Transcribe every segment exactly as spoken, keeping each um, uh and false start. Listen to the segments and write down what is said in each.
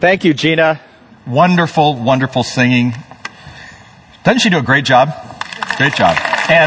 Thank you, Gina. Wonderful, wonderful singing. Doesn't she do a great job? Great job. And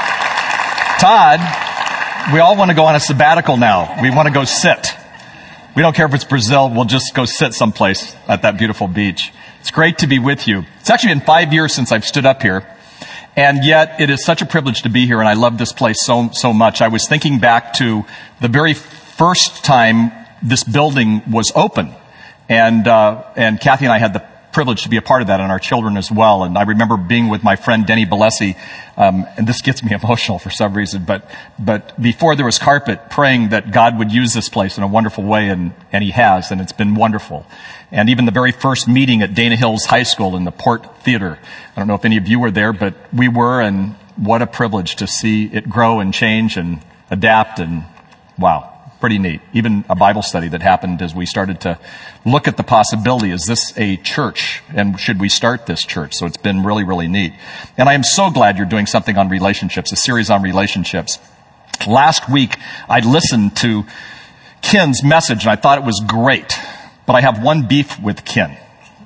Todd, we all want to go on a sabbatical now. We want to go sit. We don't care if it's Brazil. We'll just go sit someplace at that beautiful beach. It's great to be with you. It's actually been five years since I've stood up here. And yet it is such a privilege to be here, and I love this place so, so much. I was thinking back to the very first time this building was open. And, uh, and Kathy and I had the privilege to be a part of that, and our children as well. And I remember being with my friend Denny Balesi, um, and this gets me emotional for some reason, but, but before there was carpet, praying that God would use this place in a wonderful way, and, and He has, and it's been wonderful. And even the very first meeting at Dana Hills High School in the Port Theater. I don't know if any of you were there, but we were, and what a privilege to see it grow and change and adapt, and wow. Pretty neat. Even a Bible study that happened as we started to look at the possibility, is this a church? And should we start this church? So it's been really, really neat. And I am so glad you're doing something on relationships, a series on relationships. Last week, I listened to Ken's message, and I thought it was great. But I have one beef with Ken.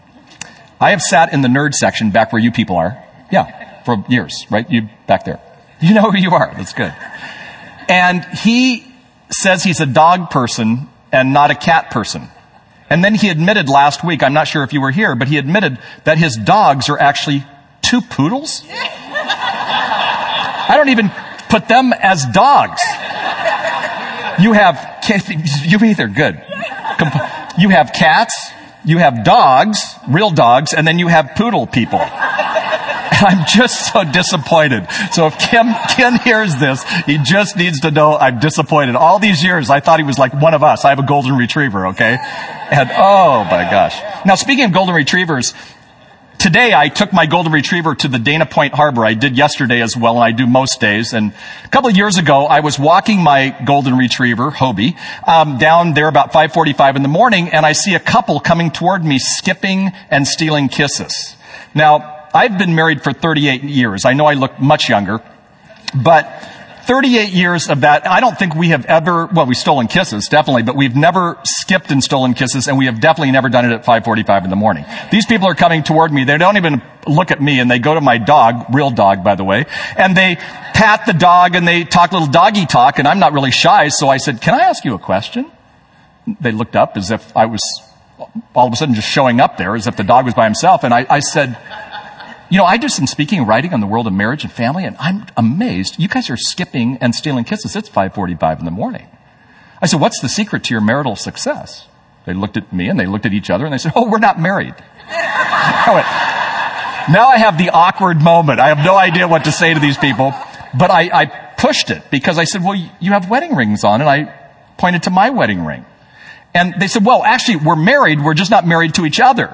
I have sat in the nerd section back where you people are. Yeah, for years, right? You back there. You know who you are. That's good. And he says he's a dog person and not a cat person. And then he admitted last week, I'm not sure if you were here, but he admitted that his dogs are actually two poodles. I don't even put them as dogs. You have, you either, good. You have cats, you have dogs, real dogs, and then you have poodle people. I'm just so disappointed. So if Ken, Ken hears this, he just needs to know I'm disappointed. All these years, I thought he was like one of us. I have a golden retriever, okay? And oh my gosh. Now, speaking of golden retrievers, today I took my golden retriever to the Dana Point Harbor. I did yesterday as well, and I do most days. And a couple of years ago, I was walking my golden retriever, Hobie, um, down there about five forty-five in the morning, and I see a couple coming toward me, skipping and stealing kisses. Now, I've been married for thirty-eight years. I know I look much younger, but thirty-eight years of that, I don't think we have ever, well, we've stolen kisses, definitely, but we've never skipped and stolen kisses, and we have definitely never done it at five forty-five in the morning. These people are coming toward me. They don't even look at me, and they go to my dog, real dog, by the way, and they pat the dog, and they talk little doggy talk, and I'm not really shy, so I said, can I ask you a question? They looked up as if I was all of a sudden just showing up there, as if the dog was by himself, and I, I said, you know, I do some speaking and writing on the world of marriage and family, and I'm amazed. You guys are skipping and stealing kisses. It's five forty-five in the morning. I said, what's the secret to your marital success? They looked at me, and they looked at each other, and they said, oh, we're not married. I went, now I have the awkward moment. I have no idea what to say to these people, but I, I pushed it because I said, well, you have wedding rings on, and I pointed to my wedding ring. And they said, well, actually, we're married. We're just not married to each other.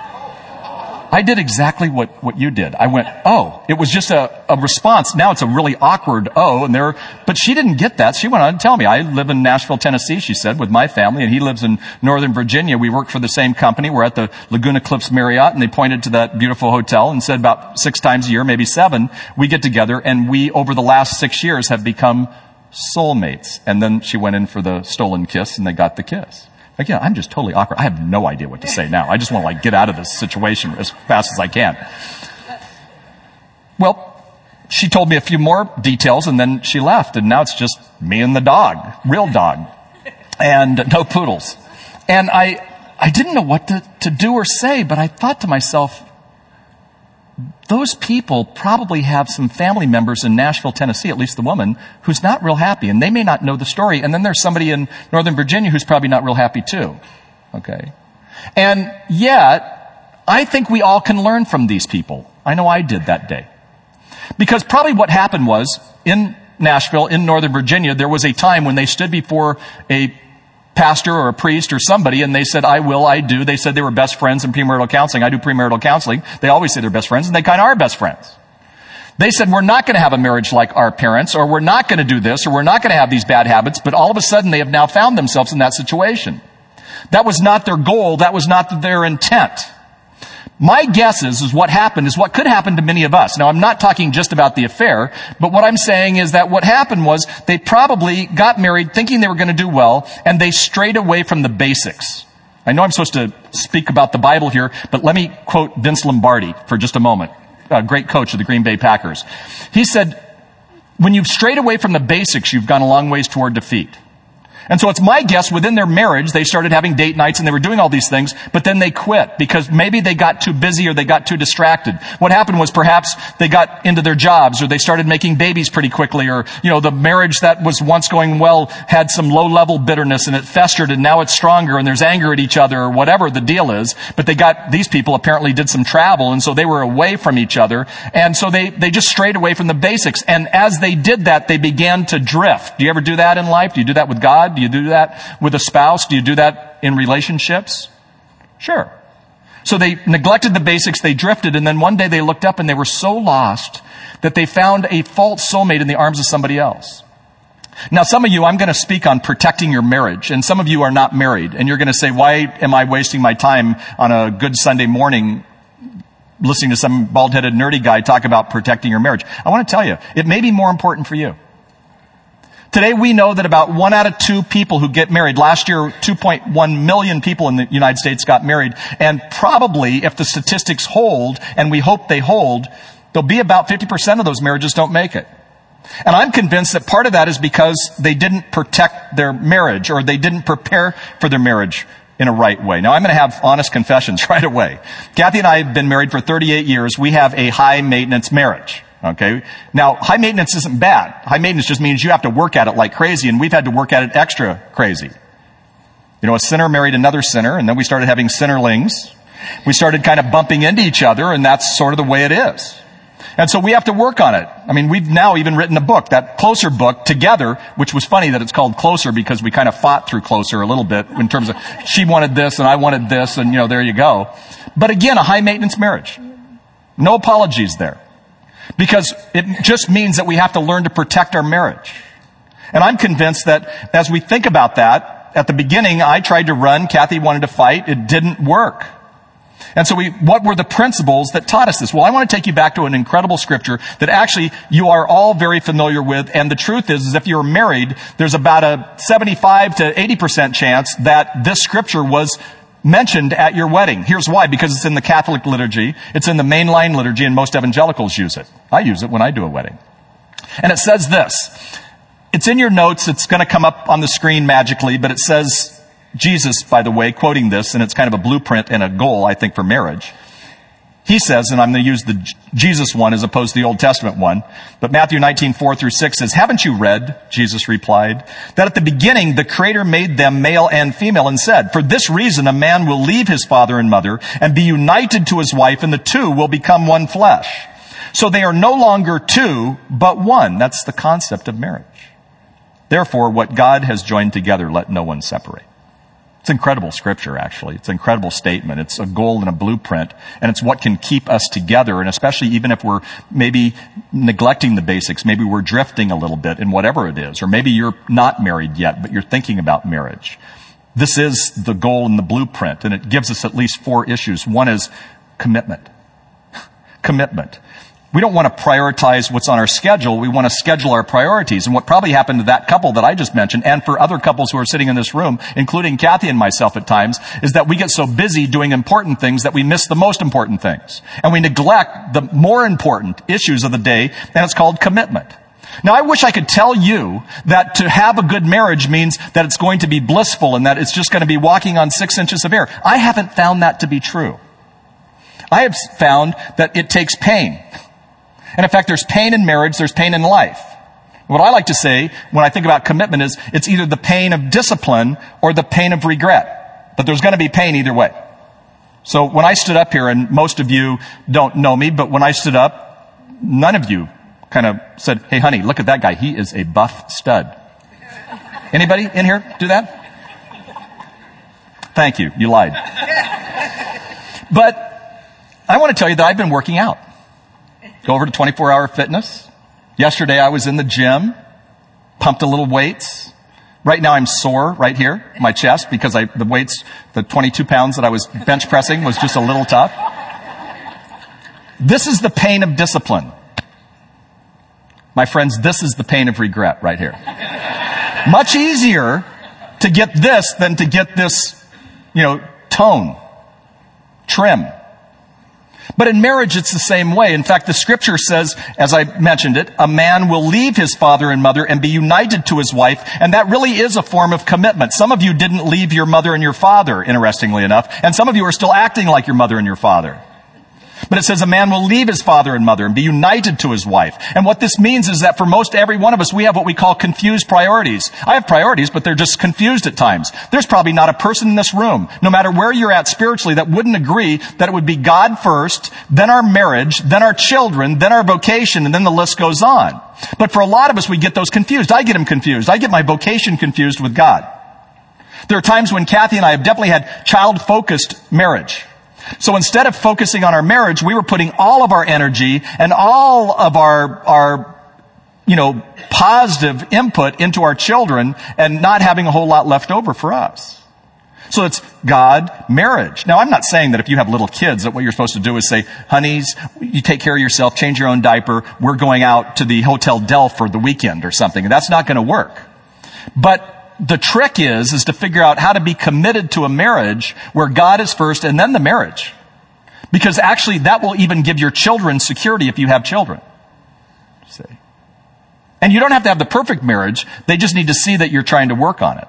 I did exactly what, what you did. I went, oh, it was just a, a response. Now it's a really awkward oh, and there, but she didn't get that. She went on to tell me, I live in Nashville, Tennessee, she said, with my family, and he lives in Northern Virginia. We work for the same company. We're at the Laguna Cliffs Marriott, and they pointed to that beautiful hotel and said about six times a year, maybe seven, we get together, and we, over the last six years, have become soulmates. And then she went in for the stolen kiss, and they got the kiss. Like, yeah, I'm just totally awkward. I have no idea what to say now. I just want to like get out of this situation as fast as I can. Well, she told me a few more details, and then she left, and now it's just me and the dog, real dog, and no poodles. And I, I didn't know what to, to do or say, but I thought to myself, those people probably have some family members in Nashville, Tennessee, at least the woman, who's not real happy, and they may not know the story. And then there's somebody in Northern Virginia who's probably not real happy too. Okay? And yet, I think we all can learn from these people. I know I did that day. Because probably what happened was, in Nashville, in Northern Virginia, there was a time when they stood before a pastor or a priest or somebody, and they said, I will, I do. They said they were best friends in premarital counseling. I do premarital counseling. They always say they're best friends, and they kind of are best friends. They said, we're not going to have a marriage like our parents, or we're not going to do this, or we're not going to have these bad habits, but all of a sudden they have now found themselves in that situation. That was not their goal. That was not their intent. My guess is, is what happened is what could happen to many of us. Now, I'm not talking just about the affair, but what I'm saying is that what happened was they probably got married thinking they were going to do well, and they strayed away from the basics. I know I'm supposed to speak about the Bible here, but let me quote Vince Lombardi for just a moment, a great coach of the Green Bay Packers. He said, when you've strayed away from the basics, you've gone a long ways toward defeat. And so it's my guess within their marriage, they started having date nights and they were doing all these things, but then they quit because maybe they got too busy or they got too distracted. What happened was perhaps they got into their jobs or they started making babies pretty quickly, or, you know, the marriage that was once going well had some low-level bitterness and it festered and now it's stronger and there's anger at each other or whatever the deal is. But they got, these people apparently did some travel and so they were away from each other. And so they, they just strayed away from the basics. And as they did that, they began to drift. Do you ever do that in life? Do you do that with God? Do you do that with a spouse? Do you do that in relationships? Sure. So they neglected the basics, they drifted, and then one day they looked up and they were so lost that they found a false soulmate in the arms of somebody else. Now, some of you, I'm going to speak on protecting your marriage, and some of you are not married, and you're going to say, why am I wasting my time on a good Sunday morning listening to some bald-headed nerdy guy talk about protecting your marriage? I want to tell you, it may be more important for you. Today we know that about one out of two people who get married, last year two point one million people in the United States got married, and probably if the statistics hold, and we hope they hold, there'll be about fifty percent of those marriages don't make it. And I'm convinced that part of that is because they didn't protect their marriage or they didn't prepare for their marriage in a right way. Now I'm going to have honest confessions right away. Kathy and I have been married for thirty-eight years. We have a high maintenance marriage. Okay. Now, high maintenance isn't bad. High maintenance just means you have to work at it like crazy, and we've had to work at it extra crazy. You know, a sinner married another sinner, and then we started having sinnerlings. We started kind of bumping into each other, and that's sort of the way it is. And so we have to work on it. I mean, we've now even written a book, that Closer book, together, which was funny that it's called Closer because we kind of fought through Closer a little bit in terms of she wanted this and I wanted this, and, you know, there you go. But again, a high maintenance marriage. No apologies there. Because it just means that we have to learn to protect our marriage. And I'm convinced that as we think about that, at the beginning I tried to run, Kathy wanted to fight, it didn't work. And so we, what were the principles that taught us this? Well, I want to take you back to an incredible scripture that actually you are all very familiar with. And the truth is, is if you're married, there's about a seventy-five to eighty percent chance that this scripture was mentioned at your wedding. Here's why. Because it's in the Catholic liturgy. It's in the mainline liturgy, and most evangelicals use it. I use it when I do a wedding. And it says this. It's in your notes. It's going to come up on the screen magically, but it says, Jesus, by the way, quoting this, and it's kind of a blueprint and a goal, I think, for marriage. He says, and I'm going to use the Jesus one as opposed to the Old Testament one, but Matthew nineteen, four through six says, haven't you read, Jesus replied, that at the beginning the Creator made them male and female and said, for this reason a man will leave his father and mother and be united to his wife, and the two will become one flesh. So they are no longer two, but one. That's the concept of marriage. Therefore, what God has joined together, let no one separate. It's incredible scripture, actually. It's an incredible statement. It's a goal and a blueprint, and it's what can keep us together, and especially even if we're maybe neglecting the basics, maybe we're drifting a little bit in whatever it is, or maybe you're not married yet, but you're thinking about marriage. This is the goal and the blueprint, and it gives us at least four issues. One is commitment. Commitment. We don't want to prioritize what's on our schedule. We want to schedule our priorities. And what probably happened to that couple that I just mentioned, and for other couples who are sitting in this room, including Kathy and myself at times, is that we get so busy doing important things that we miss the most important things. And we neglect the more important issues of the day, and it's called commitment. Now, I wish I could tell you that to have a good marriage means that it's going to be blissful and that it's just going to be walking on six inches of air. I haven't found that to be true. I have found that it takes pain. And in fact, there's pain in marriage, there's pain in life. What I like to say when I think about commitment is it's either the pain of discipline or the pain of regret. But there's going to be pain either way. So when I stood up here, and most of you don't know me, but when I stood up, none of you kind of said, hey honey, look at that guy. He is a buff stud. Anybody in here do that? Thank you. You lied. But I want to tell you that I've been working out. Go over to twenty-four hour fitness. Yesterday I was in the gym, pumped a little weights. Right now I'm sore right here, my chest, because I, the weights, the twenty-two pounds that I was bench pressing was just a little tough. This is the pain of discipline. My friends, this is the pain of regret right here. Much easier to get this than to get this, you know, tone, trim. But in marriage, it's the same way. In fact, the scripture says, as I mentioned it, a man will leave his father and mother and be united to his wife. And that really is a form of commitment. Some of you didn't leave your mother and your father, interestingly enough. And some of you are still acting like your mother and your father. But it says a man will leave his father and mother and be united to his wife. And what this means is that for most every one of us, we have what we call confused priorities. I have priorities, but they're just confused at times. There's probably not a person in this room, no matter where you're at spiritually, that wouldn't agree that it would be God first, then our marriage, then our children, then our vocation, and then the list goes on. But for a lot of us, we get those confused. I get them confused. I get my vocation confused with God. There are times when Kathy and I have definitely had child-focused marriage. So instead of focusing on our marriage, we were putting all of our energy and all of our, our, you know, positive input into our children and not having a whole lot left over for us. So it's God, marriage. Now, I'm not saying that if you have little kids that what you're supposed to do is say, honeys, you take care of yourself, change your own diaper, we're going out to the Hotel Del for the weekend or something. That's not going to work. But the trick is, is to figure out how to be committed to a marriage where God is first and then the marriage. Because actually that will even give your children security if you have children. See? And you don't have to have the perfect marriage. They just need to see that you're trying to work on it.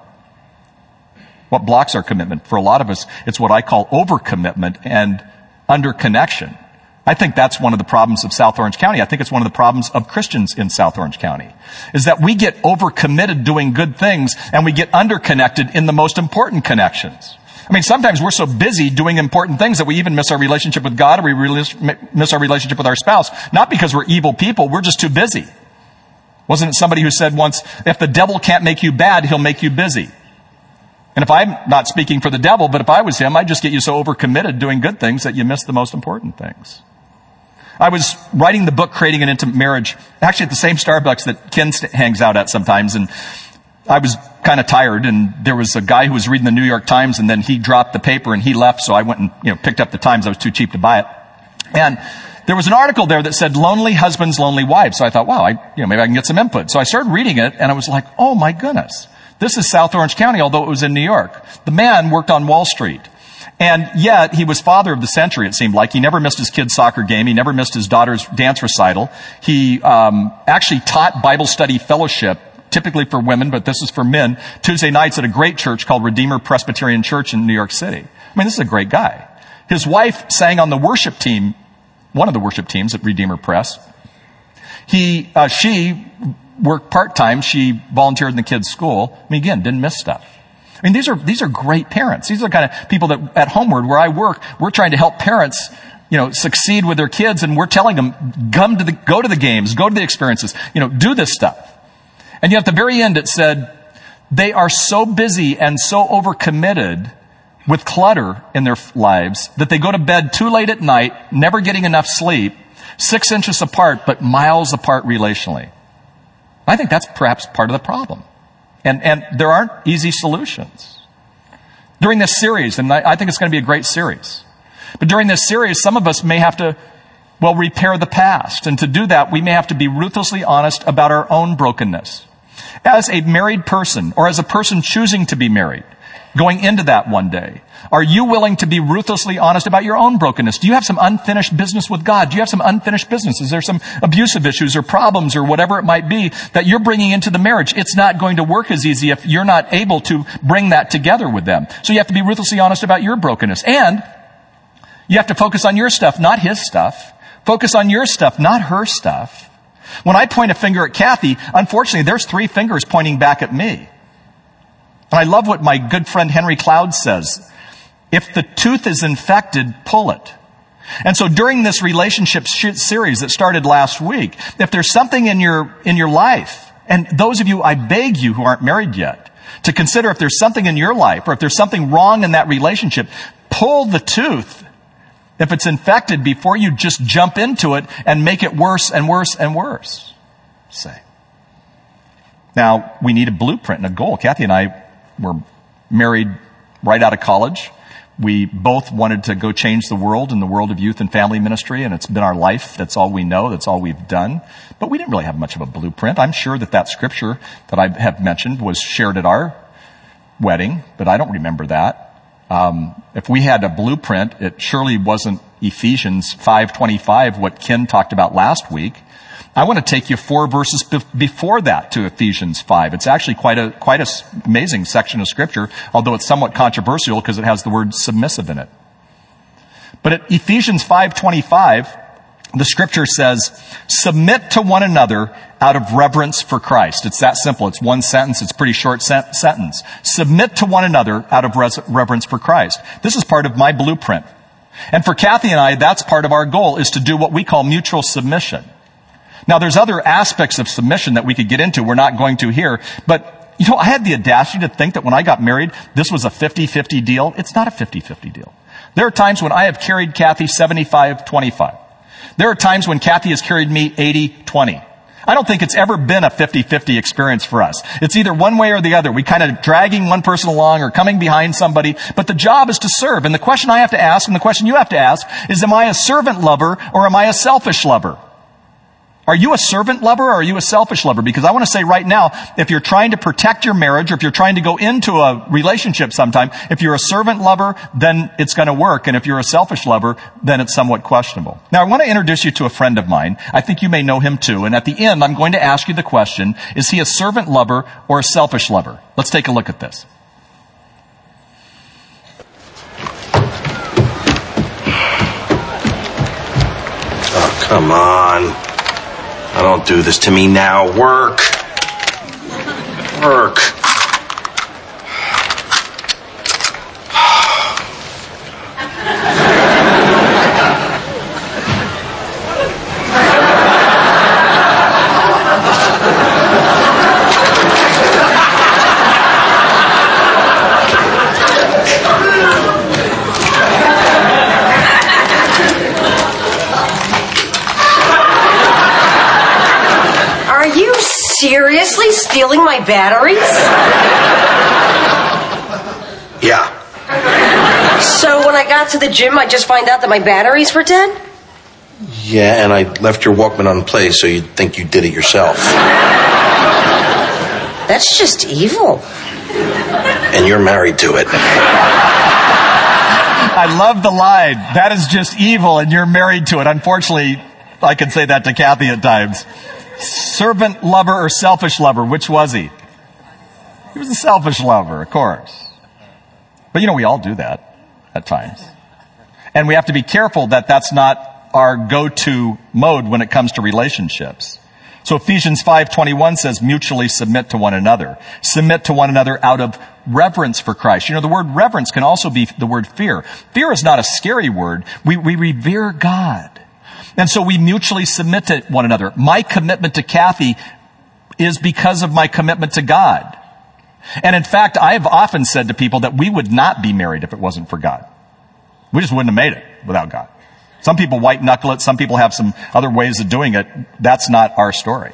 What blocks our commitment? For a lot of us, it's what I call overcommitment and underconnection. I think that's one of the problems of South Orange County. I think it's one of the problems of Christians in South Orange County, is that we get overcommitted doing good things and we get underconnected in the most important connections. I mean, sometimes we're so busy doing important things that we even miss our relationship with God or we miss our relationship with our spouse. Not because we're evil people, we're just too busy. Wasn't it somebody who said once, if the devil can't make you bad, he'll make you busy. And if I'm not speaking for the devil, but if I was him, I'd just get you so overcommitted doing good things that you miss the most important things. I was writing the book, Creating an Intimate Marriage, actually at the same Starbucks that Ken hangs out at sometimes. And I was kind of tired, and there was a guy who was reading the New York Times, and then he dropped the paper and he left. So I went and, you know, picked up the Times. I was too cheap to buy it. And there was an article there that said lonely husbands, lonely wives. So I thought, wow, I, you know, maybe I can get some input. So I started reading it, and I was like, oh my goodness, this is South Orange County, although it was in New York. The man worked on Wall Street. And yet, he was father of the century, it seemed like. He never missed his kid's soccer game. He never missed his daughter's dance recital. He um actually taught Bible study fellowship, typically for women, but this is for men, Tuesday nights at a great church called Redeemer Presbyterian Church in New York City. I mean, this is a great guy. His wife sang on the worship team, one of the worship teams at Redeemer Press. He, uh, she worked part-time. She volunteered in the kids' school. I mean, again, didn't miss stuff. I mean, these are, these are great parents. These are the kind of people that at Homeward, where I work, we're trying to help parents, you know, succeed with their kids, and we're telling them, come to the, go to the games, go to the experiences, you know, do this stuff. And yet at the very end it said, they are so busy and so overcommitted with clutter in their lives that they go to bed too late at night, never getting enough sleep, six inches apart, but miles apart relationally. I think that's perhaps part of the problem. And, and there aren't easy solutions. During this series, and I, I think it's going to be a great series, but during this series, some of us may have to, well, repair the past. And to do that, we may have to be ruthlessly honest about our own brokenness. As a married person, or as a person choosing to be married, going into that one day, are you willing to be ruthlessly honest about your own brokenness? Do you have some unfinished business with God? Do you have some unfinished business? Is there some abusive issues or problems or whatever it might be that you're bringing into the marriage? It's not going to work as easy if you're not able to bring that together with them. So you have to be ruthlessly honest about your brokenness. And you have to focus on your stuff, not his stuff. Focus on your stuff, not her stuff. When I point a finger at Kathy, unfortunately, there's three fingers pointing back at me. And I love what my good friend Henry Cloud says. If the tooth is infected, pull it. And so during this relationship series that started last week, if there's something in your, in your life, and those of you, I beg you who aren't married yet, to consider if there's something in your life or if there's something wrong in that relationship, pull the tooth if it's infected before you just jump into it and make it worse and worse and worse. Say. Now, we need a blueprint and a goal. Kathy and I were married right out of college. We both wanted to go change the world in the world of youth and family ministry, and it's been our life. That's all we know. That's all we've done. But we didn't really have much of a blueprint. I'm sure that that scripture that I have mentioned was shared at our wedding, but I don't remember that. Um, if we had a blueprint, it surely wasn't Ephesians five twenty-five, what Ken talked about last week. I want to take you four verses be- before that to Ephesians five. It's actually quite a quite a s- amazing section of Scripture, although it's somewhat controversial because it has the word submissive in it. But at Ephesians five twenty-five, the Scripture says, submit to one another out of reverence for Christ. It's that simple. It's one sentence. It's a pretty short sen- sentence. Submit to one another out of res- reverence for Christ. This is part of my blueprint. And for Kathy and I, that's part of our goal, is to do what we call mutual submission. Now, there's other aspects of submission that we could get into. We're not going to here. But, you know, I had the audacity to think that when I got married, this was a fifty-fifty deal. It's not a fifty-fifty deal. There are times when I have carried Kathy seventy-five twenty-five. There are times when Kathy has carried me eighty twenty. I don't think it's ever been a fifty-fifty experience for us. It's either one way or the other. We kind of dragging one person along or coming behind somebody. But the job is to serve. And the question I have to ask, and the question you have to ask, is am I a servant lover or am I a selfish lover? Are you a servant lover or are you a selfish lover? Because I want to say right now, if you're trying to protect your marriage or if you're trying to go into a relationship sometime, if you're a servant lover, then it's going to work. And if you're a selfish lover, then it's somewhat questionable. Now, I want to introduce you to a friend of mine. I think you may know him too. And at the end, I'm going to ask you the question, is he a servant lover or a selfish lover? Let's take a look at this. Oh, come on. I don't do this to me now. Work. Work. Seriously? Stealing my batteries? Yeah. So when I got to the gym, I just find out that my batteries were dead? Yeah, and I left your Walkman on play so you'd think you did it yourself. That's just evil. And you're married to it. I love the line. That is just evil and you're married to it. Unfortunately, I can say that to Kathy at times. Servant lover or selfish lover, which was he? He was a selfish lover, of course. But you know, we all do that at times. And we have to be careful that that's not our go-to mode when it comes to relationships. So Ephesians five twenty-one says, mutually submit to one another. Submit to one another out of reverence for Christ. You know, the word reverence can also be the word fear. Fear is not a scary word. We, we revere God. And so we mutually submit to one another. My commitment to Kathy is because of my commitment to God. And in fact, I've often said to people that we would not be married if it wasn't for God. We just wouldn't have made it without God. Some people white knuckle it. Some people have some other ways of doing it. That's not our story.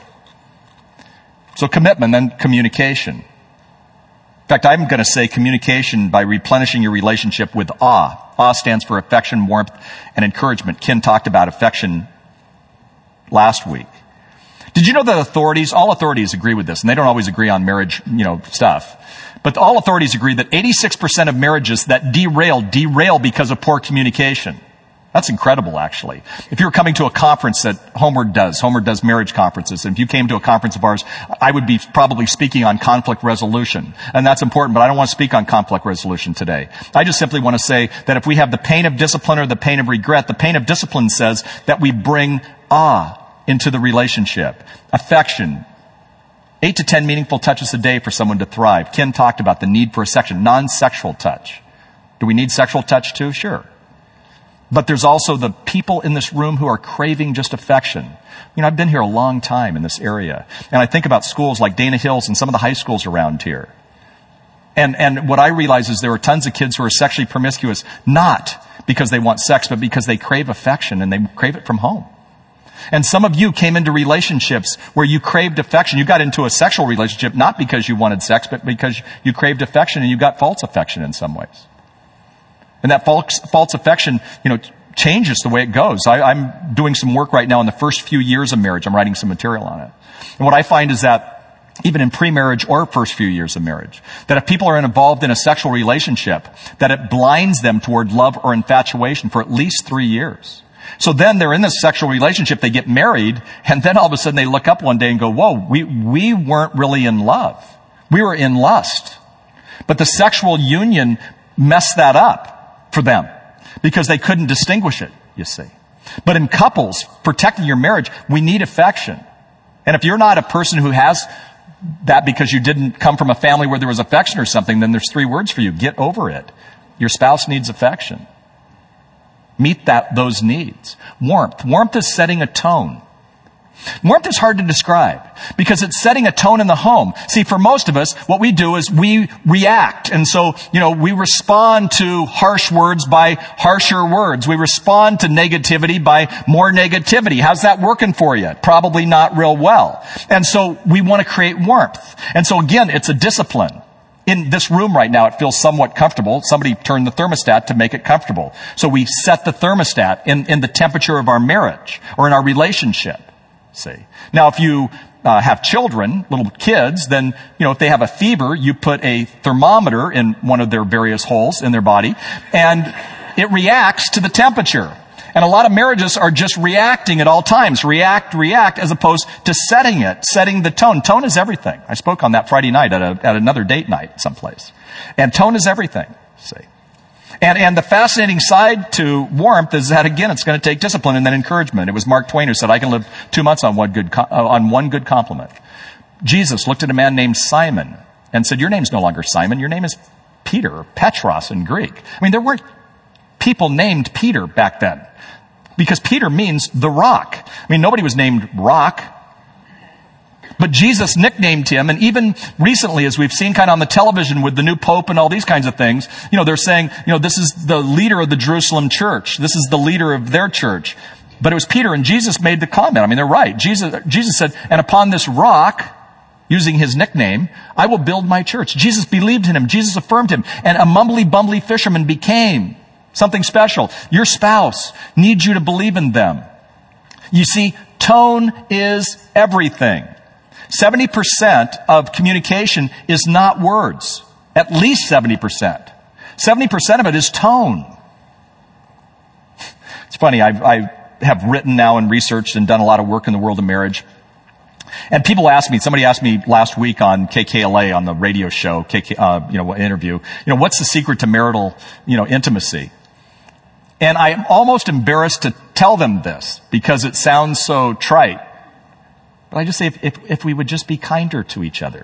So commitment, then communication. In fact, I'm going to say communication by replenishing your relationship with awe. Awe stands for affection, warmth, and encouragement. Ken talked about affection last week. Did you know that authorities, all authorities agree with this, and they don't always agree on marriage, you know, stuff. But all authorities agree that eighty-six percent of marriages that derail, derail because of poor communication. That's incredible, actually. If you were coming to a conference that Homeward does, Homeward does marriage conferences, and if you came to a conference of ours, I would be probably speaking on conflict resolution. And that's important, but I don't want to speak on conflict resolution today. I just simply want to say that if we have the pain of discipline or the pain of regret, the pain of discipline says that we bring awe into the relationship. Affection. Eight to ten meaningful touches a day for someone to thrive. Ken talked about the need for a section, non-sexual touch. Do we need sexual touch too? Sure. But there's also the people in this room who are craving just affection. You know, I've been here a long time in this area. And I think about schools like Dana Hills and some of the high schools around here. And, and what I realize is there are tons of kids who are sexually promiscuous, not because they want sex, but because they crave affection and they crave it from home. And some of you came into relationships where you craved affection. You got into a sexual relationship not because you wanted sex, but because you craved affection and you got false affection in some ways. And that false, false affection, you know, changes the way it goes. I, I'm doing some work right now in the first few years of marriage. I'm writing some material on it. And what I find is that even in pre-marriage or first few years of marriage. That if people are involved in a sexual relationship, that it blinds them toward love or infatuation for at least three years. So then they're in this sexual relationship, they get married, and then all of a sudden they look up one day and go, whoa, we, we weren't really in love. We were in lust. But the sexual union messed that up for them because they couldn't distinguish it, you see. But in couples, protecting your marriage, we need affection. And if you're not a person who has that because you didn't come from a family where there was affection or something, then there's three words for you. Get over it. Your spouse needs affection. Meet that, those needs. Warmth. Warmth is setting a tone. Warmth is hard to describe because it's setting a tone in the home. See, for most of us, what we do is we react. And so, you know, we respond to harsh words by harsher words. We respond to negativity by more negativity. How's that working for you? Probably not real well. And so we want to create warmth. And so again, it's a discipline. In this room right now, it feels somewhat comfortable. Somebody turned the thermostat to make it comfortable. So we set the thermostat in, in the temperature of our marriage or in our relationship. See. Now, if you uh, have children, little kids, then, you know, if they have a fever, you put a thermometer in one of their various holes in their body, and it reacts to the temperature. And a lot of marriages are just reacting at all times. React, react, as opposed to setting it, setting the tone. Tone is everything. I spoke on that Friday night at, a, at another date night someplace. And tone is everything. See. And, and the fascinating side to warmth is that, again, it's going to take discipline and then encouragement. It was Mark Twain who said, I can live two months on one good, uh, on one good compliment. Jesus looked at a man named Simon and said, your name's no longer Simon. Your name is Peter, Petros in Greek. I mean, there weren't people named Peter back then because Peter means the rock. I mean, nobody was named Rock. But Jesus nicknamed him, and even recently, as we've seen kind of on the television with the new Pope and all these kinds of things, you know, they're saying, you know, this is the leader of the Jerusalem church. This is the leader of their church. But it was Peter, and Jesus made the comment. I mean, they're right. Jesus, Jesus said, and upon this rock, using his nickname, I will build my church. Jesus believed in him. Jesus affirmed him. And a mumbly, bumbly fisherman became something special. Your spouse needs you to believe in them. You see, tone is everything. seventy percent of communication is not words. At least seventy percent. seventy percent of it is tone. It's funny, I've, I have written now and researched and done a lot of work in the world of marriage. And people ask me, somebody asked me last week on K K L A on the radio show, K K, uh, you know, interview, you know, what's the secret to marital, you know, intimacy? And I'm almost embarrassed to tell them this because it sounds so trite. But I just say, if, if, if we would just be kinder to each other.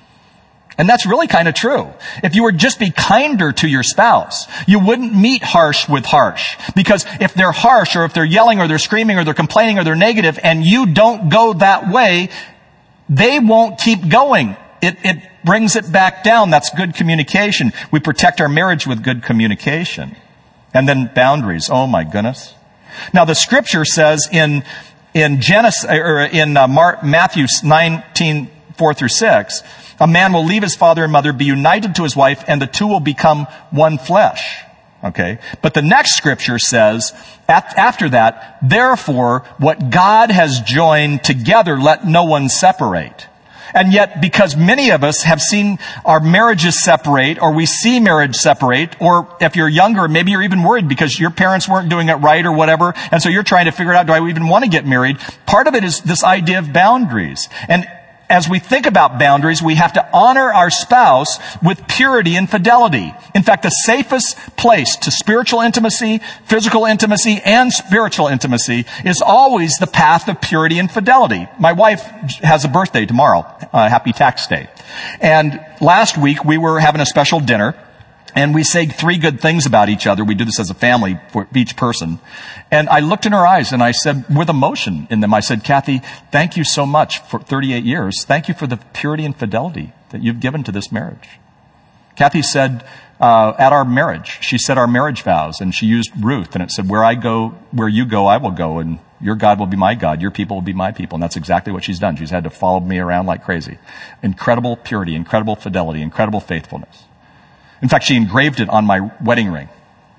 And that's really kind of true. If you would just be kinder to your spouse, you wouldn't meet harsh with harsh. Because if they're harsh, or if they're yelling, or they're screaming, or they're complaining, or they're negative, and you don't go that way, they won't keep going. It, it brings it back down. That's good communication. We protect our marriage with good communication. And then boundaries. Oh my goodness. Now the scripture says in In Genesis, or in uh, Mark, Matthew nineteen, four through six, a man will leave his father and mother, be united to his wife, and the two will become one flesh. Okay? But the next scripture says, at, after that, therefore, what God has joined together, let no one separate. And yet, because many of us have seen our marriages separate, or we see marriage separate, or if you're younger, maybe you're even worried because your parents weren't doing it right or whatever, and so you're trying to figure out, do I even want to get married? Part of it is this idea of boundaries. And as we think about boundaries, we have to honor our spouse with purity and fidelity. In fact, the safest place to spiritual intimacy, physical intimacy, and spiritual intimacy is always the path of purity and fidelity. My wife has a birthday tomorrow. Uh, happy tax day. And last week we were having a special dinner. And we say three good things about each other. We do this as a family for each person. And I looked in her eyes and I said, with emotion in them, I said, Kathy, thank you so much for thirty-eight years. Thank you for the purity and fidelity that you've given to this marriage. Kathy said, uh, at our marriage, she said our marriage vows, and she used Ruth, and it said, where I go, where you go, I will go, and your God will be my God, your people will be my people. And that's exactly what she's done. She's had to follow me around like crazy. Incredible purity, incredible fidelity, incredible faithfulness. In fact, she engraved it on my wedding ring.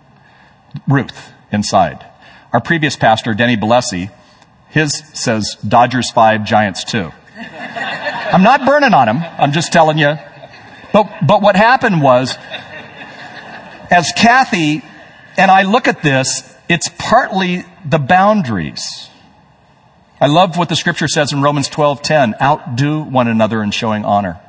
Ruth, inside. Our previous pastor, Denny Bellesi, his says Dodgers five, Giants two. I'm not burning on them. I'm just telling you. But, but what happened was, as Kathy and I look at this, it's partly the boundaries. I love what the scripture says in Romans twelve ten, outdo one another in showing honor.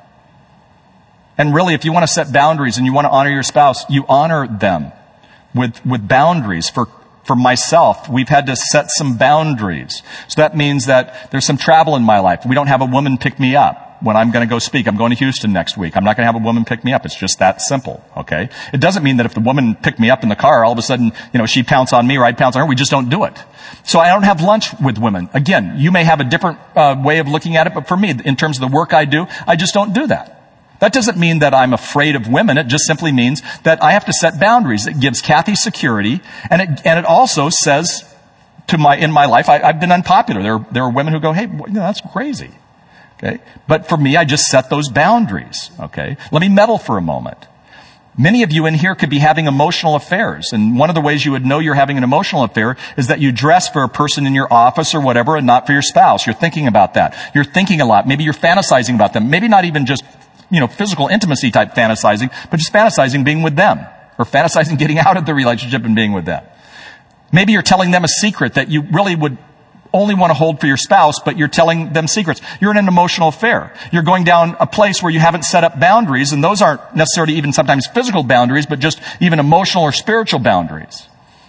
And really, if you want to set boundaries and you want to honor your spouse, you honor them with, with boundaries. For, for myself, we've had to set some boundaries. So that means that there's some travel in my life. We don't have a woman pick me up when I'm going to go speak. I'm going to Houston next week. I'm not going to have a woman pick me up. It's just that simple, okay? It doesn't mean that if the woman picked me up in the car, all of a sudden, you know, she'd pounce on me or I'd pounce on her. We just don't do it. So I don't have lunch with women. Again, you may have a different uh, way of looking at it, but for me, in terms of the work I do, I just don't do that. That doesn't mean that I'm afraid of women. It just simply means that I have to set boundaries. It gives Kathy security, and it, and it also says to my, in my life, I, I've been unpopular. There, there are women who go, hey, you know, that's crazy. Okay. But for me, I just set those boundaries. Okay. Let me meddle for a moment. Many of you in here could be having emotional affairs. And one of the ways you would know you're having an emotional affair is that you dress for a person in your office or whatever and not for your spouse. You're thinking about that. You're thinking a lot. Maybe you're fantasizing about them. Maybe not even just, you know, physical intimacy type fantasizing, but just fantasizing being with them or fantasizing getting out of the relationship and being with them. Maybe you're telling them a secret that you really would only want to hold for your spouse, but you're telling them secrets. You're in an emotional affair. You're going down a place where you haven't set up boundaries, and those aren't necessarily even sometimes physical boundaries, but just even emotional or spiritual boundaries.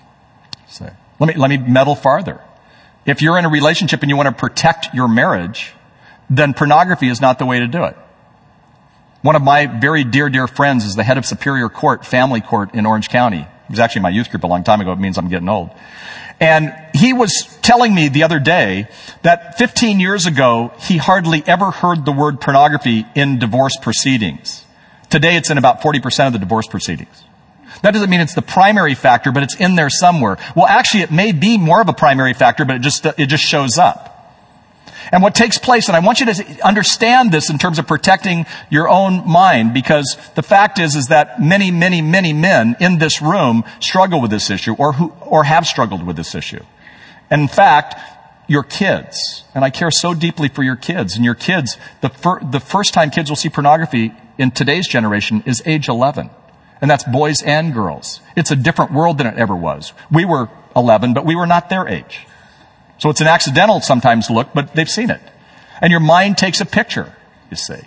So, let me, let me meddle farther. If you're in a relationship and you want to protect your marriage, then pornography is not the way to do it. One of my very dear, dear friends is the head of Superior Court, Family Court in Orange County. It was actually my youth group a long time ago. It means I'm getting old. And he was telling me the other day that fifteen years ago, he hardly ever heard the word pornography in divorce proceedings. Today, it's in about forty percent of the divorce proceedings. That doesn't mean it's the primary factor, but it's in there somewhere. Well, actually, it may be more of a primary factor, but it just, it just shows up. And what takes place, and I want you to understand this in terms of protecting your own mind, because the fact is, is that many, many, many men in this room struggle with this issue, or who, or have struggled with this issue. And in fact, your kids, and I care so deeply for your kids, and your kids, the, fir- the first time kids will see pornography in today's generation is age eleven. And that's boys and girls. It's a different world than it ever was. We were eleven, but we were not their age. So it's an accidental sometimes look, but they've seen it. And your mind takes a picture, you see.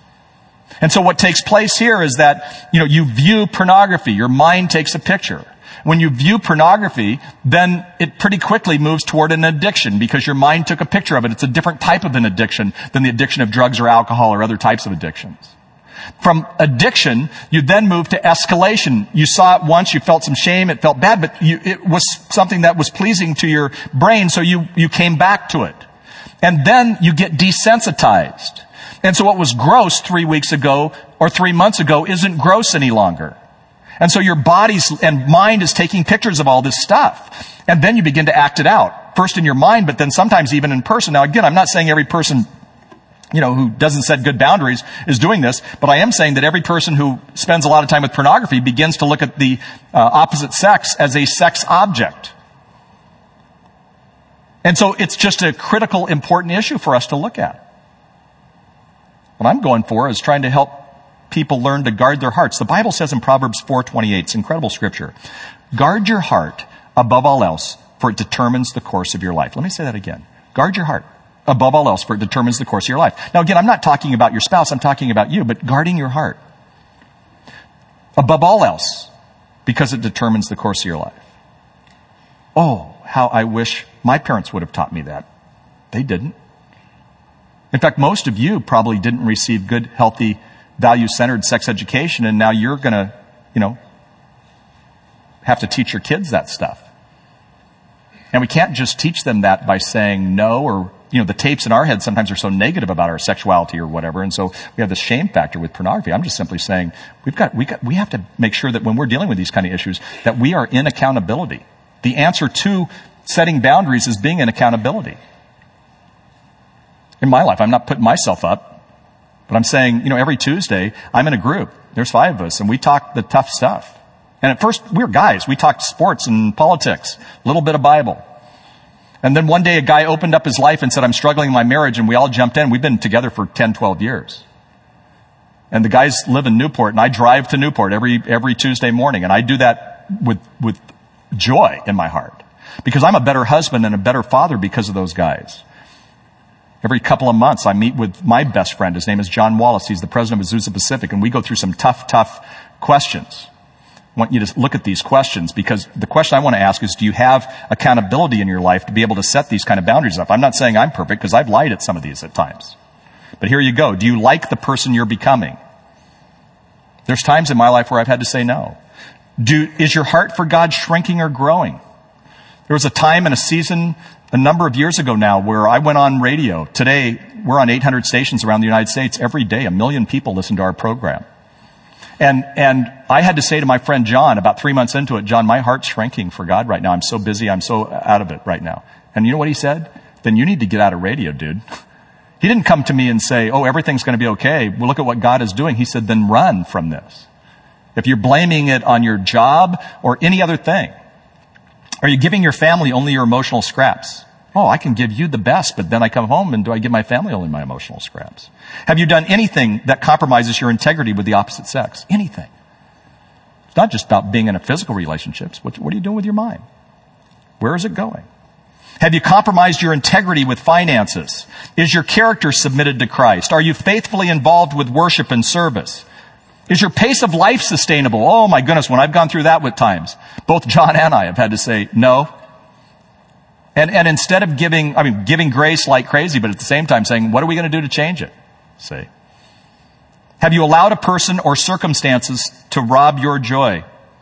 And so what takes place here is that, you know, you view pornography, your mind takes a picture. When you view pornography, then it pretty quickly moves toward an addiction because your mind took a picture of it. It's a different type of an addiction than the addiction of drugs or alcohol or other types of addictions. From addiction, you then move to escalation. You saw it once, you felt some shame, it felt bad, but you, it was something that was pleasing to your brain, so you, you came back to it. And then you get desensitized. And so what was gross three weeks ago or three months ago isn't gross any longer. And so your body and mind is taking pictures of all this stuff. And then you begin to act it out. First in your mind, but then sometimes even in person. Now again, I'm not saying every person, you know, who doesn't set good boundaries is doing this, but I am saying that every person who spends a lot of time with pornography begins to look at the uh, opposite sex as a sex object. And so it's just a critical, important issue for us to look at. What I'm going for is trying to help people learn to guard their hearts. The Bible says in Proverbs four twenty-eight, it's incredible scripture, guard your heart above all else, for it determines the course of your life. Let me say that again. Guard your heart above all else, for it determines the course of your life. Now again, I'm not talking about your spouse, I'm talking about you, but guarding your heart above all else, because it determines the course of your life. Oh, how I wish my parents would have taught me that. They didn't. In fact, most of you probably didn't receive good, healthy, value-centered sex education, and now you're going to, you know, have to teach your kids that stuff. And we can't just teach them that by saying no, or, you know, the tapes in our head sometimes are so negative about our sexuality or whatever, and so we have this shame factor with pornography. I'm just simply saying we've got, we got, we have to make sure that when we're dealing with these kind of issues, that we are in accountability. The answer to setting boundaries is being in accountability. In my life, I'm not putting myself up, but I'm saying, you know, every Tuesday, I'm in a group. There's five of us, and we talk the tough stuff. And at first, we were guys. We talked sports and politics, a little bit of Bible. And then one day a guy opened up his life and said, I'm struggling in my marriage, and we all jumped in. We've been together for ten, twelve years. And the guys live in Newport, and I drive to Newport every every Tuesday morning, and I do that with with joy in my heart. Because I'm a better husband and a better father because of those guys. Every couple of months I meet with my best friend. His name is John Wallace. He's the president of Azusa Pacific, and we go through some tough, tough questions. I want you to look at these questions, because the question I want to ask is, do you have accountability in your life to be able to set these kind of boundaries up? I'm not saying I'm perfect, because I've lied at some of these at times. But here you go. Do you like the person you're becoming? There's times in my life where I've had to say no. Do, is your heart for God shrinking or growing? There was a time and a season a number of years ago now where I went on radio. Today, we're on eight hundred stations around the United States. Every day, a million people listen to our program. And, and I had to say to my friend John, about three months into it, John, my heart's shrinking for God right now. I'm so busy. I'm so out of it right now. And you know what he said? Then you need to get out of radio, dude. He didn't come to me and say, oh, everything's going to be okay. Well, look at what God is doing. He said, then run from this. If you're blaming it on your job or any other thing, are you giving your family only your emotional scraps? Oh, I can give you the best, but then I come home and do I give my family only my emotional scraps? Have you done anything that compromises your integrity with the opposite sex? Anything. It's not just about being in a physical relationships. What, what are you doing with your mind? Where is it going? Have you compromised your integrity with finances? Is your character submitted to Christ? Are you faithfully involved with worship and service? Is your pace of life sustainable? Oh my goodness, when I've gone through that with times, both John and I have had to say no. And, and instead of giving, I mean, giving grace like crazy, but at the same time saying, what are we going to do to change it? See. Have you allowed a person or circumstances to rob your joy?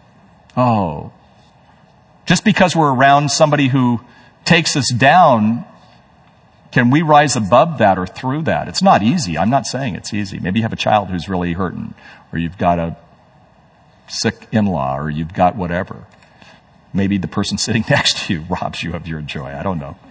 Oh. Just because we're around somebody who takes us down, can we rise above that or through that? It's not easy. I'm not saying it's easy. Maybe you have a child who's really hurting, or you've got a sick in-law, or you've got whatever. Maybe the person sitting next to you robs you of your joy. I don't know.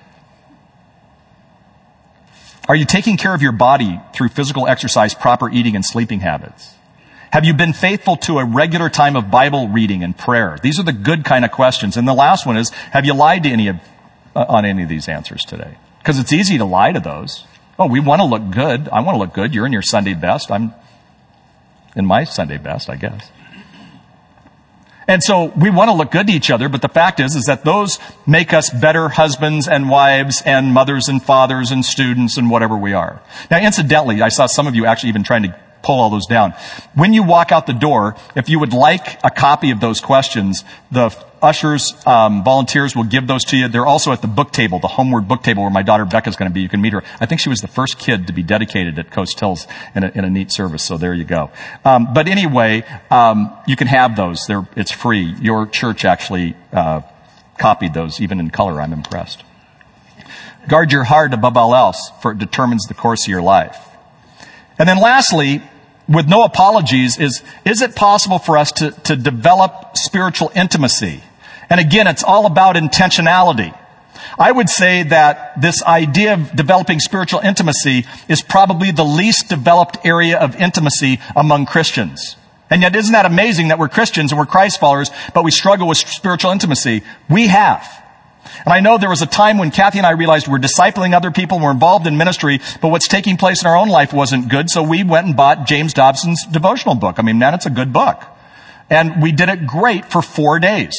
Are you taking care of your body through physical exercise, proper eating, and sleeping habits? Have you been faithful to a regular time of Bible reading and prayer? These are the good kind of questions. And the last one is, have you lied to any of, uh, on any of these answers today? Because it's easy to lie to those. Oh, we want to look good. I want to look good. You're in your Sunday best. I'm in my Sunday best, I guess. And so we want to look good to each other, but the fact is, is that those make us better husbands and wives and mothers and fathers and students and whatever we are. Now, incidentally, I saw some of you actually even trying to pull all those down. When you walk out the door, if you would like a copy of those questions, the ushers, um, volunteers will give those to you. They're also at the book table, the homeward book table where my daughter Becca's going to be. You can meet her. I think she was the first kid to be dedicated at Coast Hills in a, in a neat service. So there you go. Um, but anyway, um, you can have those. They're, it's free. Your church actually uh, copied those, even in color. I'm impressed. Guard your heart above all else, for it determines the course of your life. And then lastly, with no apologies, is, is it possible for us to, to develop spiritual intimacy? And again, it's all about intentionality. I would say that this idea of developing spiritual intimacy is probably the least developed area of intimacy among Christians. And yet, isn't that amazing that we're Christians and we're Christ followers, but we struggle with spiritual intimacy? We have. And I know there was a time when Kathy and I realized we're discipling other people, we're involved in ministry, but what's taking place in our own life wasn't good, so we went and bought James Dobson's devotional book. I mean, man, it's a good book. And we did it great for four days.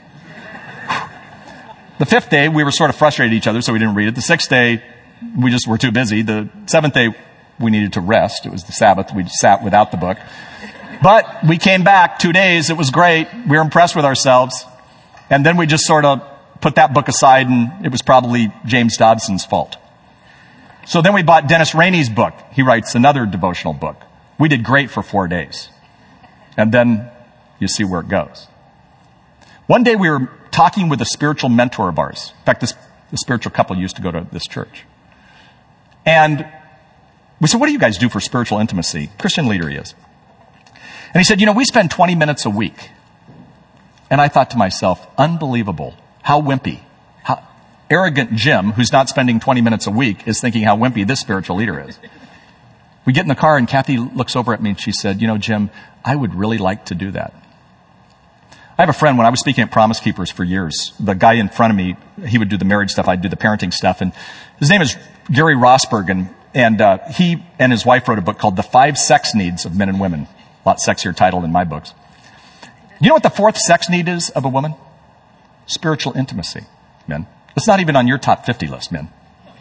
The fifth day, we were sort of frustrated at each other, so we didn't read it. The sixth day, we just were too busy. The seventh day, we needed to rest. It was the Sabbath. We sat without the book. But we came back two days. It was great. We were impressed with ourselves. And then we just sort of put that book aside, and it was probably James Dobson's fault. So then we bought Dennis Rainey's book. He writes another devotional book. We did great for four days. And then you see where it goes. One day we were talking with a spiritual mentor of ours. In fact, this the spiritual couple used to go to this church. And we said, what do you guys do for spiritual intimacy? Christian leader he is. And he said, you know, we spend twenty minutes a week. And I thought to myself, unbelievable. How wimpy. How arrogant Jim, who's not spending twenty minutes a week, is thinking how wimpy this spiritual leader is. We get in the car and Kathy looks over at me and she said, you know, Jim, I would really like to do that. I have a friend, when I was speaking at Promise Keepers for years, the guy in front of me, he would do the marriage stuff, I'd do the parenting stuff, and his name is Gary Rosberg, and, and uh, he and his wife wrote a book called The Five Sex Needs of Men and Women. A lot sexier title in my books. You know what the fourth sex need is of a woman? Spiritual intimacy, men. It's not even on your top fifty list, men.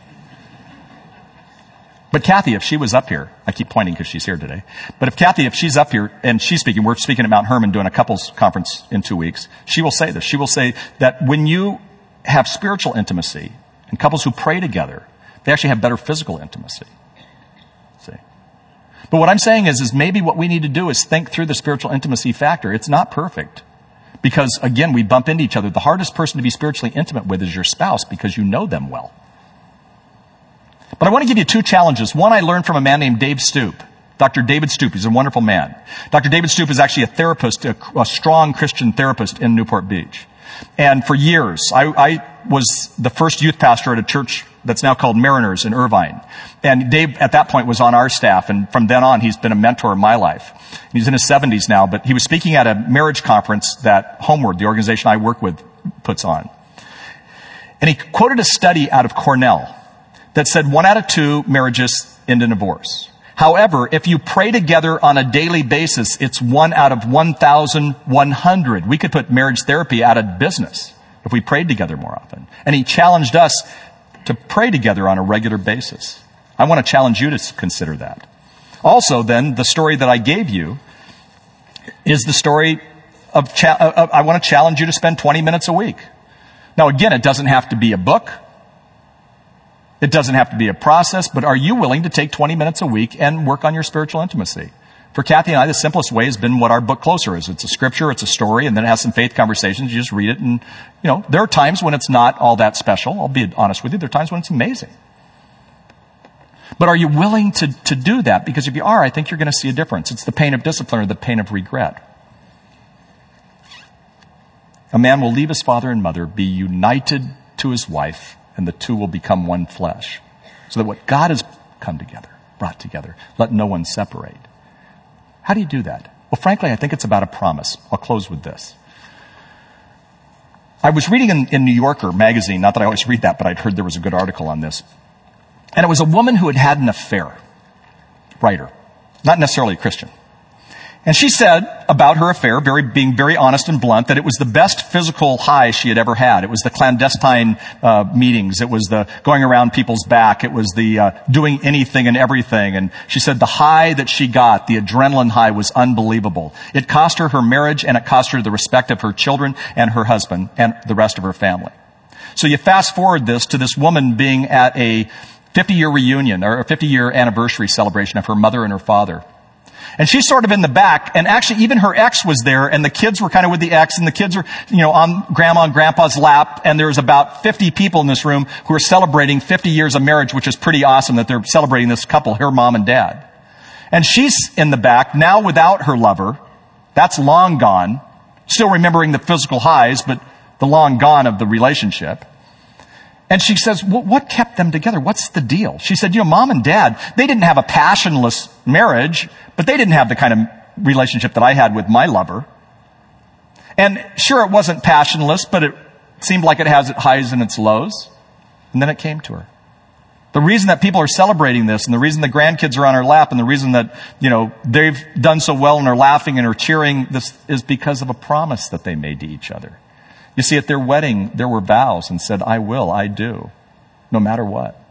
But Kathy, if she was up here, I keep pointing because she's here today, but if Kathy, if she's up here and she's speaking, we're speaking at Mount Hermon doing a couples conference in two weeks, she will say this. She will say that when you have spiritual intimacy and couples who pray together, they actually have better physical intimacy. See? But what I'm saying is, is maybe what we need to do is think through the spiritual intimacy factor. It's not perfect because, again, we bump into each other. The hardest person to be spiritually intimate with is your spouse because you know them well. But I want to give you two challenges. One I learned from a man named Dave Stoop. Doctor David Stoop. He's a wonderful man. Doctor David Stoop is actually a therapist, a, a strong Christian therapist in Newport Beach. And for years, I, I was the first youth pastor at a church that's now called Mariners in Irvine. And Dave, at that point, was on our staff. And from then on, he's been a mentor in my life. He's in his seventies now, but he was speaking at a marriage conference that Homeward, the organization I work with, puts on. And he quoted a study out of Cornell that said one out of two marriages end in divorce. However, if you pray together on a daily basis, it's one out of one thousand one hundred. We could put marriage therapy out of business if we prayed together more often. And he challenged us to pray together on a regular basis. I want to challenge you to consider that. Also, then, the story that I gave you is the story of, cha- of I want to challenge you to spend twenty minutes a week. Now, again, it doesn't have to be a book. It doesn't have to be a process, but are you willing to take twenty minutes a week and work on your spiritual intimacy? For Kathy and I, the simplest way has been what our book Closer is. It's a scripture, it's a story, and then it has some faith conversations. You just read it, and, you know, there are times when it's not all that special. I'll be honest with you. There are times when it's amazing. But are you willing to, to do that? Because if you are, I think you're going to see a difference. It's the pain of discipline or the pain of regret. A man will leave his father and mother, be united to his wife, and the two will become one flesh. So that what God has come together, brought together, let no one separate. How do you do that? Well, frankly, I think it's about a promise. I'll close with this. I was reading in, in New Yorker magazine, not that I always read that, but I'd heard there was a good article on this. And it was a woman who had had an affair. Writer. Not necessarily a Christian. And she said about her affair, very, being very honest and blunt, that it was the best physical high she had ever had. It was the clandestine uh, meetings. It was the going around people's back. It was the uh, doing anything and everything. And she said the high that she got, the adrenaline high, was unbelievable. It cost her her marriage, and it cost her the respect of her children and her husband and the rest of her family. So you fast forward this to this woman being at a fifty-year reunion or a fifty-year anniversary celebration of her mother and her father. And she's sort of in the back, and actually even her ex was there, and the kids were kind of with the ex, and the kids were, you know, on grandma and grandpa's lap, and there's about fifty people in this room who are celebrating fifty years of marriage, which is pretty awesome that they're celebrating this couple, her mom and dad. And she's in the back, now without her lover. That's long gone. Still remembering the physical highs, but the long gone of the relationship. And she says, well, what kept them together? What's the deal? She said, you know, mom and dad, they didn't have a passionless marriage, but they didn't have the kind of relationship that I had with my lover. And sure, it wasn't passionless, but it seemed like it has its highs and its lows. And then it came to her. The reason that people are celebrating this, and the reason the grandkids are on her lap, and the reason that, you know, they've done so well and are laughing and are cheering this is because of a promise that they made to each other. You see, at their wedding, there were vows and said, I will, I do, no matter what.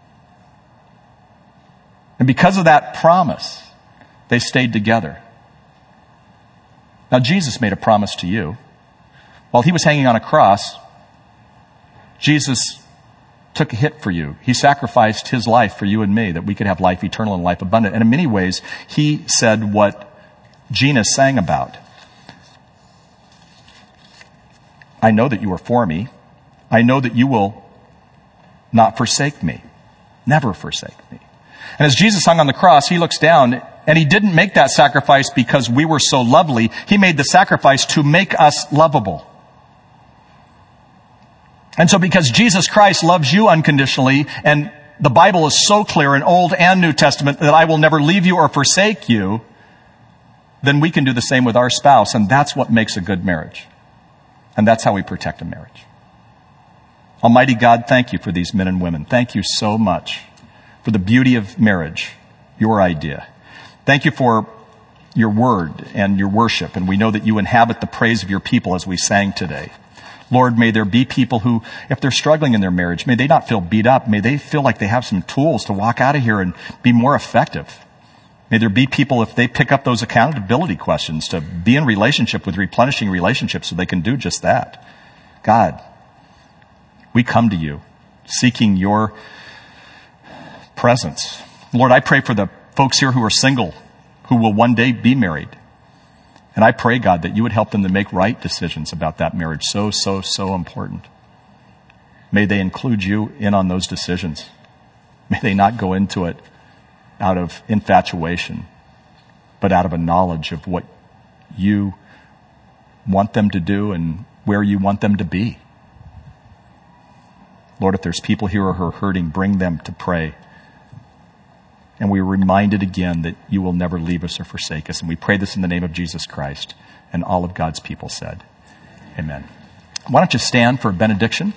And because of that promise, they stayed together. Now, Jesus made a promise to you. While he was hanging on a cross, Jesus took a hit for you. He sacrificed his life for you and me, that we could have life eternal and life abundant. And in many ways, he said what Gina sang about. I know that you are for me. I know that you will not forsake me. Never forsake me. And as Jesus hung on the cross, he looks down, and he didn't make that sacrifice because we were so lovely. He made the sacrifice to make us lovable. And so because Jesus Christ loves you unconditionally, and the Bible is so clear in Old and New Testament that I will never leave you or forsake you, then we can do the same with our spouse, and that's what makes a good marriage. And that's how we protect a marriage. Almighty God, thank you for these men and women. Thank you so much for the beauty of marriage, your idea. Thank you for your word and your worship. And we know that you inhabit the praise of your people as we sang today. Lord, may there be people who, if they're struggling in their marriage, may they not feel beat up. May they feel like they have some tools to walk out of here and be more effective. May there be people, if they pick up those accountability questions, to be in relationship with replenishing relationships so they can do just that. God, we come to you seeking your presence. Lord, I pray for the folks here who are single, who will one day be married. And I pray, God, that you would help them to make right decisions about that marriage. So, so, so important. May they include you in on those decisions. May they not go into it out of infatuation, but out of a knowledge of what you want them to do and where you want them to be. Lord, if there's people here who are hurting, bring them to pray. And we're reminded again that you will never leave us or forsake us. And we pray this in the name of Jesus Christ. And all of God's people said, amen. Why don't you stand for a benediction?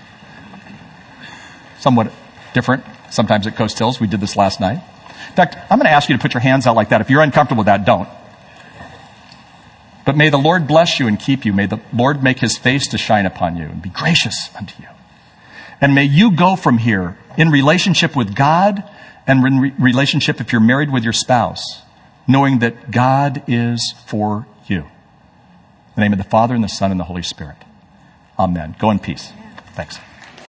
Somewhat different. Sometimes at Coast Hills. We did this last night. In fact, I'm going to ask you to put your hands out like that. If you're uncomfortable with that, don't. But may the Lord bless you and keep you. May the Lord make his face to shine upon you and be gracious unto you. And may you go from here in relationship with God and in re- relationship if you're married with your spouse, knowing that God is for you. In the name of the Father and the Son and the Holy Spirit. Amen. Go in peace. Thanks.